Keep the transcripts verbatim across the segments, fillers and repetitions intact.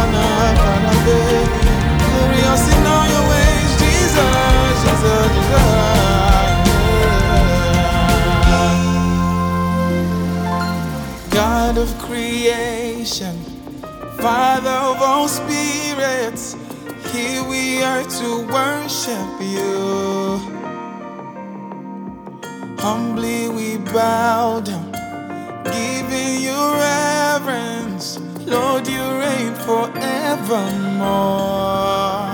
Glorious in all your ways, Jesus, Jesus, Jesus. God of creation, Father of all spirits, here we are to worship you. Humbly we bow down, giving you reverence. Lord, you reign forevermore.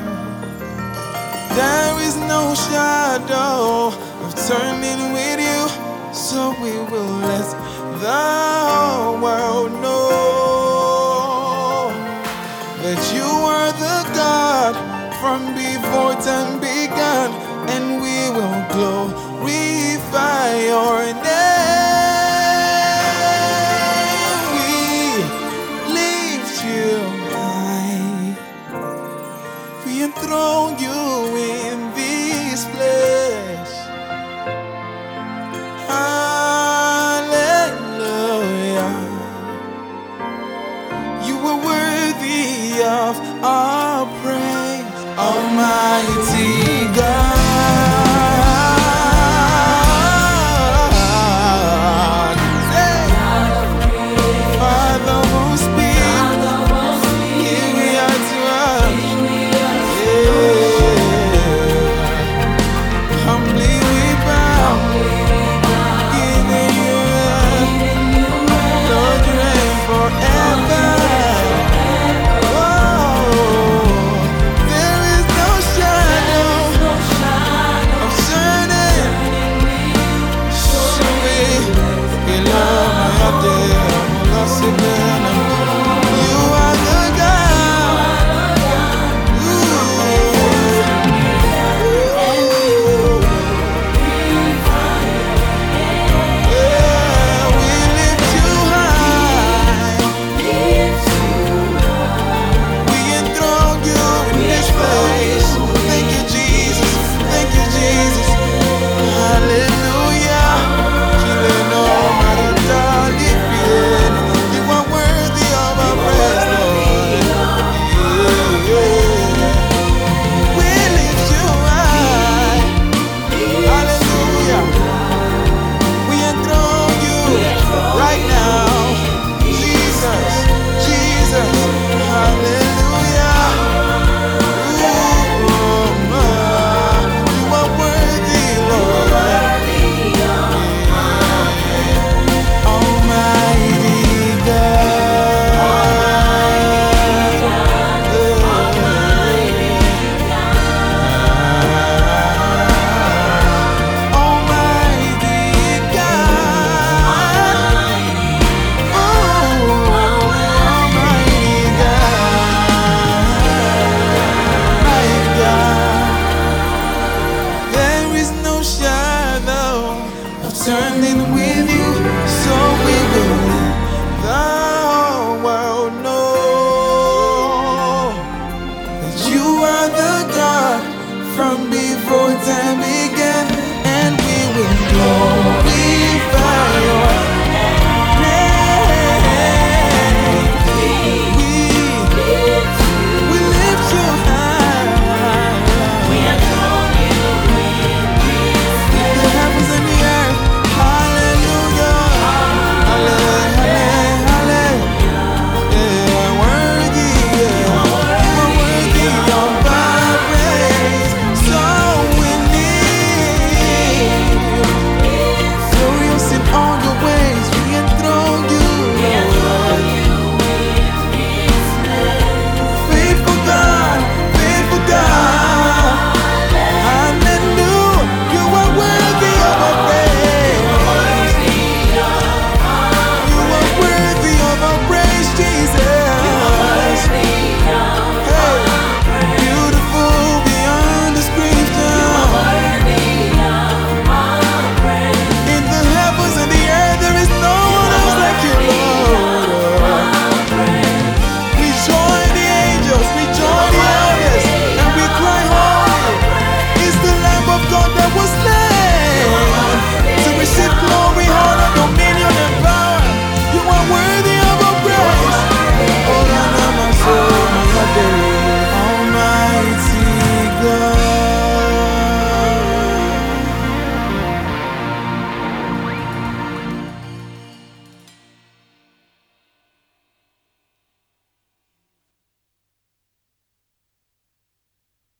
There is no shadow of turning with you, so we will let the world know that you are the God from before time began, and we will glorify your name. We lift you high, we enthrone you in this place. Hallelujah, you are worthy of our praise, Almighty God. Turning with you, so we will let the world know that you are the God from before time.